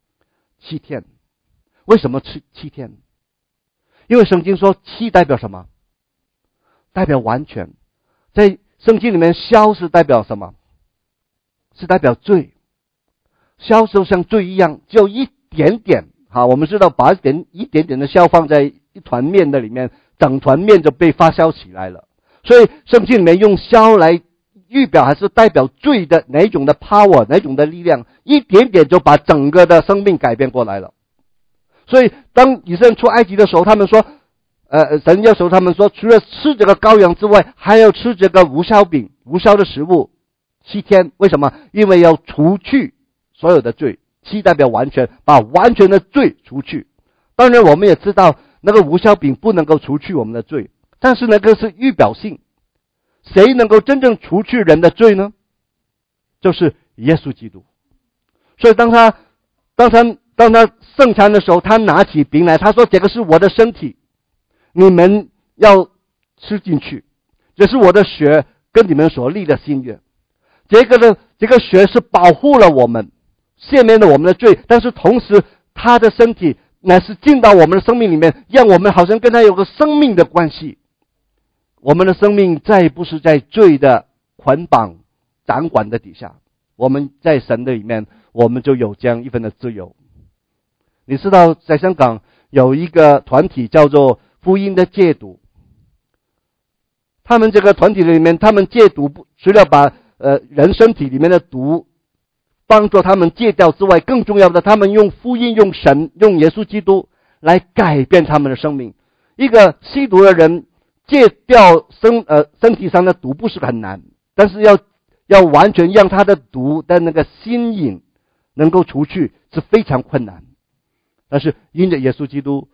？7天。为什么吃7天？因为圣经说7代表什么？代表完全。在圣经里面，酵是代表什么？是代表罪。酵就像罪一样，只有一点点。好，我们知道把一点点的酵放在一团面的里面，整团面就被发酵起来了。所以圣经里面用酵来预表还是代表罪的哪一种的 power， 哪一种的力量，一点点就把整个的生命改变过来了。所以当以色列人出埃及的时候，他们说神要求他们说，除了吃这个羔羊之外，还要吃这个无酵饼，无酵的食物7天。为什么？因为要除去所有的罪。7代表完全，把完全的罪除去。当然我们也知道那个无酵饼不能够除去我们的罪，但是那个是预表性。谁能够真正除去人的罪呢？就是耶稣基督。所以当他圣餐的时候，他拿起饼来，他说这个是我的身体，你们要吃进去，这是我的血，跟你们所立的新约。这个血是保护了我们，赦免了我们的罪，但是同时他的身体乃是进到我们的生命里面，让我们好像跟他有个生命的关系。我们的生命再不是在罪的捆绑掌管的底下，我们在神的里面，我们就有这样一份的自由。你知道在香港有一个团体叫做福音的戒毒，他们这个团体里面，他们戒毒除了把人身体里面的毒帮助他们戒掉之外，更重要的，他们用福音，用神，用耶稣基督来改变他们的生命。一个吸毒的人戒掉身体上的毒不是很难，但是要完全让他的毒的那个心瘾能够除去是非常困难。但是因着耶稣基督，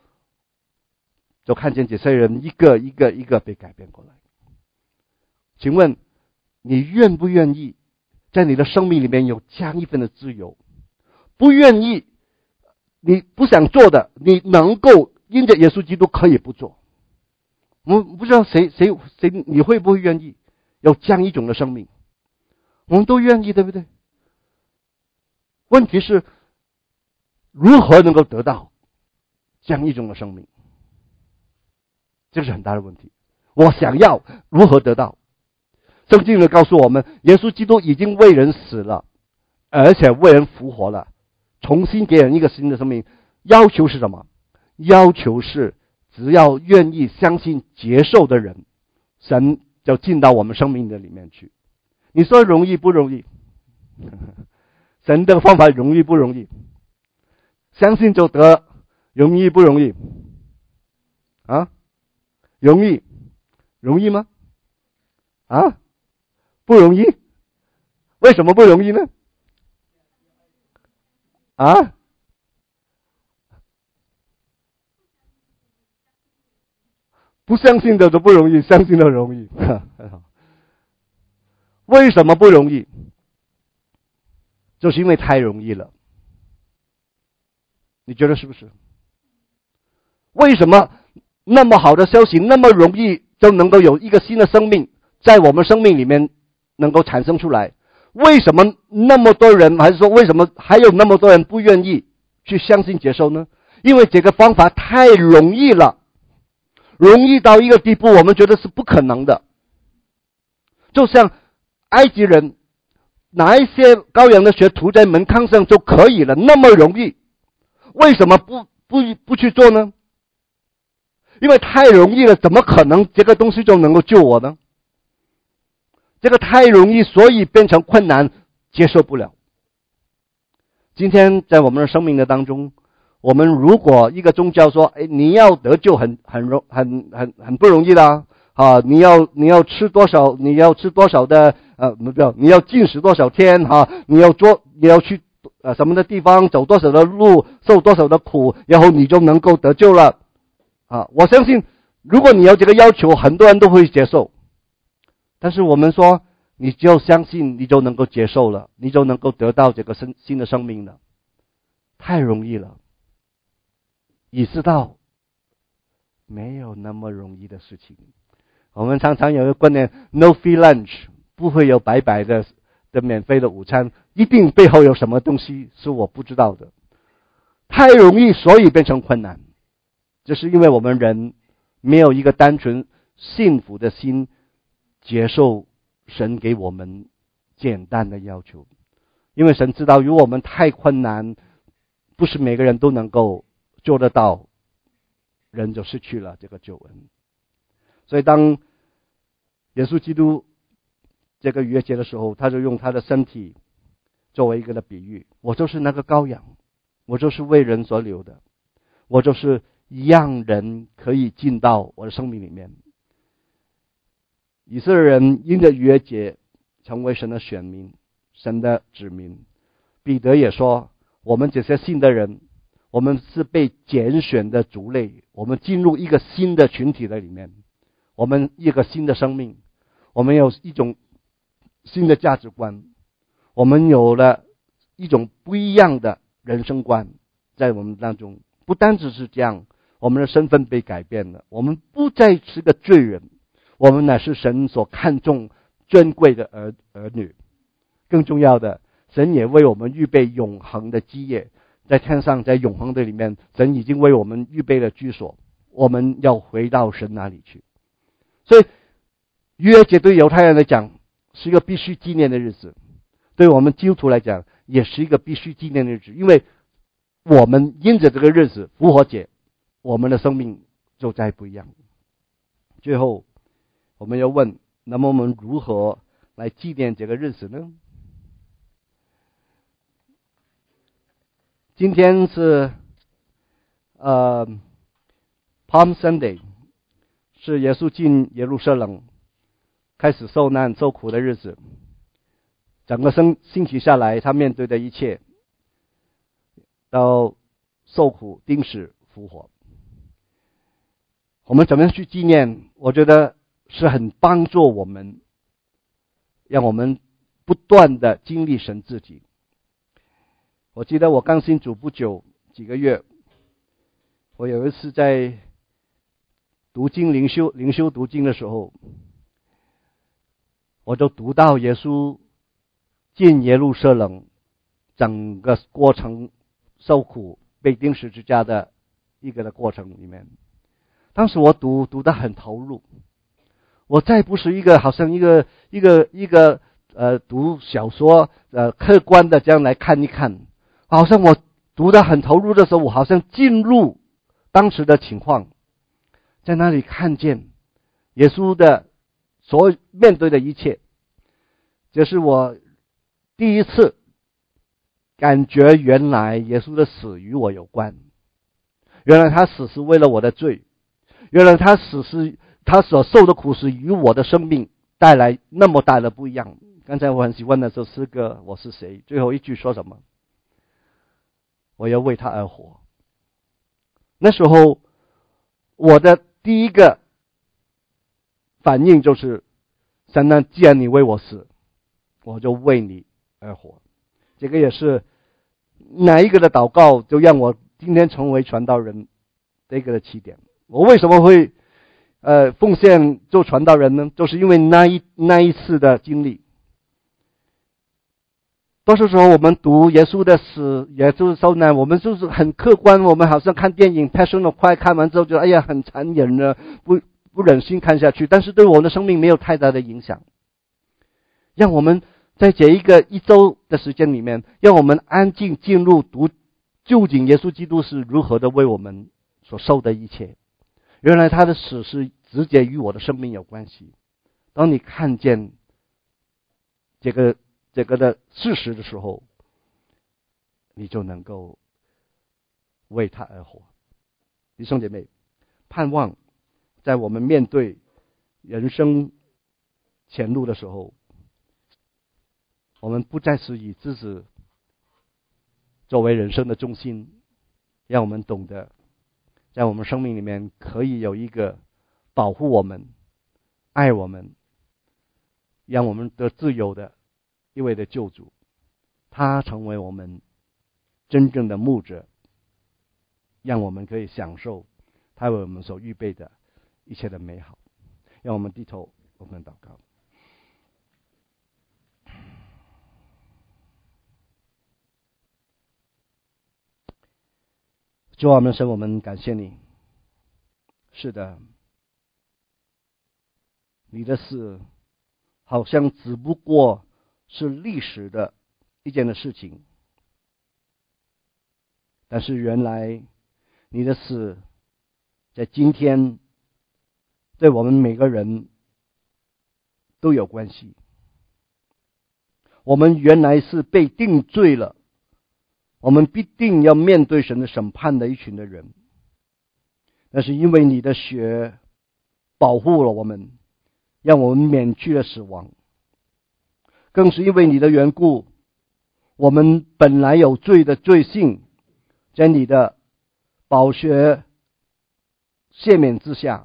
就看见这些人一个一个被改变过来。请问你愿不愿意在你的生命里面有这样一份的自由？不愿意，你不想做的，你能够因着耶稣基督可以不做。我们不知道谁，你会不会愿意有这样一种的生命？我们都愿意，对不对？问题是如何能够得到这样一种的生命？这是很大的问题。我想要如何得到？圣经里告诉我们，耶稣基督已经为人死了，而且为人复活了，重新给人一个新的生命。要求是什么？要求是只要愿意相信接受的人，神就进到我们生命的里面去。你说容易不容易？神的方法容易不容易？相信就得，容易不容易？啊？容易？容易吗？啊？不容易？为什么不容易呢？啊？不相信的都不容易，相信的容易。为什么不容易？就是因为太容易了。你觉得是不是？为什么那么好的消息那么容易就能够有一个新的生命在我们生命里面能够产生出来？为什么那么多人，还是说为什么还有那么多人不愿意去相信接受呢？因为这个方法太容易了，容易到一个地步我们觉得是不可能的。就像埃及人拿一些羔羊的血涂在门框上就可以了，那么容易，为什么不去做呢？因为太容易了，怎么可能这个东西就能够救我呢？这个太容易，所以变成困难，接受不了。今天在我们的生命的当中，我们如果一个宗教说，你要得救很不容易的啊，你要吃多少，你要吃多少的你要禁食多少天你要去什么的地方，走多少的路，受多少的苦，然后你就能够得救了我相信如果你有这个要求，很多人都会接受。但是我们说，你只有相信，你就能够接受了，你就能够得到这个新的生命了。太容易了，意识到没有那么容易的事情。我们常常有一个观念 ，no free lunch， 不会有白白的免费的午餐，一定背后有什么东西是我不知道的。太容易，所以变成困难，这是因为我们人没有一个单纯幸福的心，接受神给我们简单的要求。因为神知道，如果我们太困难，不是每个人都能够做得到，人就失去了这个救恩。所以当耶稣基督这个逾越节的时候，他就用他的身体作为一个的比喻，我就是那个羔羊，我就是为人所流的，我就是让人可以进到我的生命里面。以色列人因着逾越节成为神的选民，神的子民。彼得也说，我们这些信的人，我们是被拣选的族类，我们进入一个新的群体的里面，我们一个新的生命，我们有一种新的价值观，我们有了一种不一样的人生观在我们当中。不单只是这样，我们的身份被改变了，我们不再是个罪人，我们乃是神所看重尊贵的儿女。更重要的，神也为我们预备永恒的基业，在天上，在永恒的里面，神已经为我们预备了居所，我们要回到神那里去。所以逾越节对犹太人来讲是一个必须纪念的日子，对我们基督徒来讲也是一个必须纪念的日子，因为我们因着这个日子复活节，我们的生命就再不一样。最后我们要问，那么我们如何来纪念这个日子呢？今天是Palm Sunday， 是耶稣进耶路撒冷开始受难受苦的日子。整个星期下来，他面对的一切到受苦钉死复活。我们怎么样去纪念？我觉得是很帮助我们让我们不断的经历神自己。我记得我刚信主不久，几个月，我有一次在读经灵修读经的时候，我就读到耶稣进耶路撒冷整个过程受苦被钉十字架的一个的过程里面，当时我读得很投入，我再不是一个好像一个读小说客观的这样来看一看，好像我读得很投入的时候，我好像进入当时的情况，在那里看见耶稣的所面对的一切。这是我第一次感觉原来耶稣的死与我有关，原来他死是为了我的罪，原来他死是他所受的苦是与我的生命带来那么大的不一样。刚才我很喜欢的这诗歌我是谁，最后一句说什么？我要为他而活。那时候我的第一个反应就是神啊，既然你为我死，我就为你而活。这个也是哪一个的祷告就让我今天成为传道人这个的起点。我为什么会奉献做传道人呢？就是因为那一次的经历。多数时候我们读耶稣的死，耶稣受难，我们就是很客观，我们好像看电影 Passion of Christ 看完之后觉得哎呀很残忍了，不忍心看下去，但是对我们的生命没有太大的影响。让我们在这一周的时间里面，让我们安静进入读究竟耶稣基督是如何的为我们所受的一切。原来他的死是直接与我的生命有关系。当你看见这个的事实的时候，你就能够为他而活。弟兄姐妹，盼望在我们面对人生前路的时候，我们不再是以自己作为人生的中心，让我们懂得在我们生命里面可以有一个保护我们、爱我们、让我们得自由的一位的救主，他成为我们真正的牧者，让我们可以享受他为我们所预备的一切的美好。让我们低头，我们祷告。主啊，我们神，我们感谢你。是的，你的死好像只不过是历史的一件的事情，但是原来你的死在今天对我们每个人都有关系。我们原来是被定罪了，我们必定要面对神的审判的一群的人，那是因为你的血保护了我们，让我们免去了死亡。更是因为你的缘故，我们本来有罪的罪性，在你的宝血赦免之下，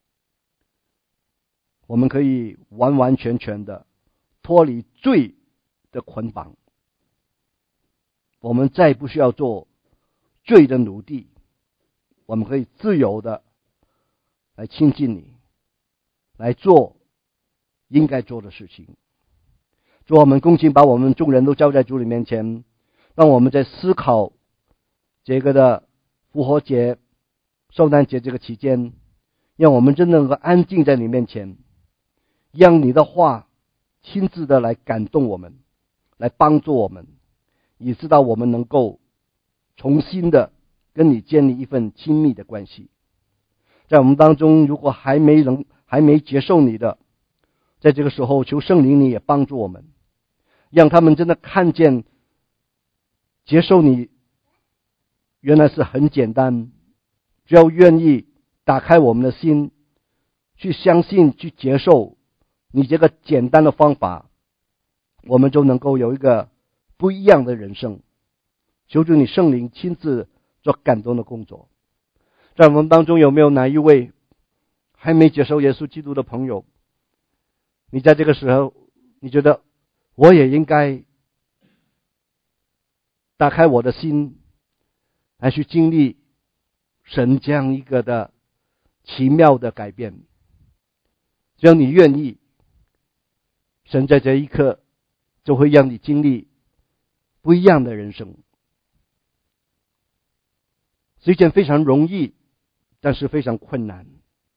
我们可以完完全全的脱离罪的捆绑。我们再不需要做罪的奴隶，我们可以自由的来亲近你，来做应该做的事情。主，我们恭敬把我们众人都交在主你面前，让我们在思考这个的复活节、受难节这个期间，让我们真的能够安静在你面前，让你的话亲自的来感动我们，来帮助我们，以知道我们能够重新的跟你建立一份亲密的关系。在我们当中，如果还没接受你的，在这个时候求圣灵你也帮助我们，让他们真的看见接受你原来是很简单，只要愿意打开我们的心，去相信、去接受你这个简单的方法，我们就能够有一个不一样的人生。求主你圣灵亲自做感动的工作。在我们当中有没有哪一位还没接受耶稣基督的朋友？你在这个时候你觉得我也应该打开我的心，来去经历神这样一个的奇妙的改变。只要你愿意，神在这一刻就会让你经历不一样的人生。是一件非常容易，但是非常困难，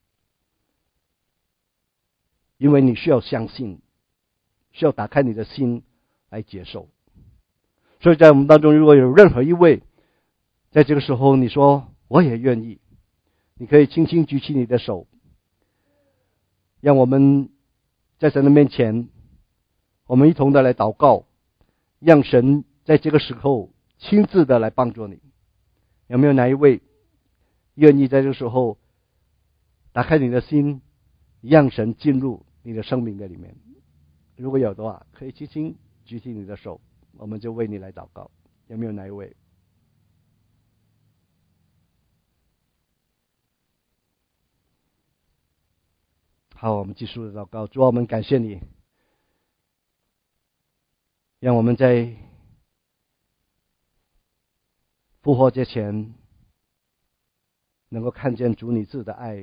因为你需要相信，需要打开你的心来接受。所以在我们当中，如果有任何一位在这个时候你说我也愿意，你可以轻轻举起你的手，让我们在神的面前，我们一同的来祷告，让神在这个时候亲自的来帮助你。有没有哪一位愿意在这个时候打开你的心，让神进入你的生命的里面？如果有的话，可以轻轻举起你的手，我们就为你来祷告。有没有哪一位？好，我们继续的祷告。主啊，我们感谢你，让我们在复活节前能够看见主你自己的爱，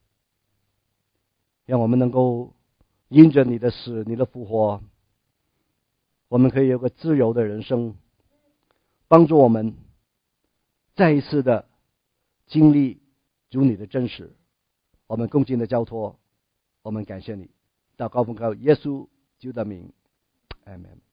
让我们能够因着你的死、你的复活，我们可以有个自由的人生，帮助我们再一次的经历主你的真实。我们恭敬的交托，我们感谢你，祷告奉靠耶稣基督的名，阿们。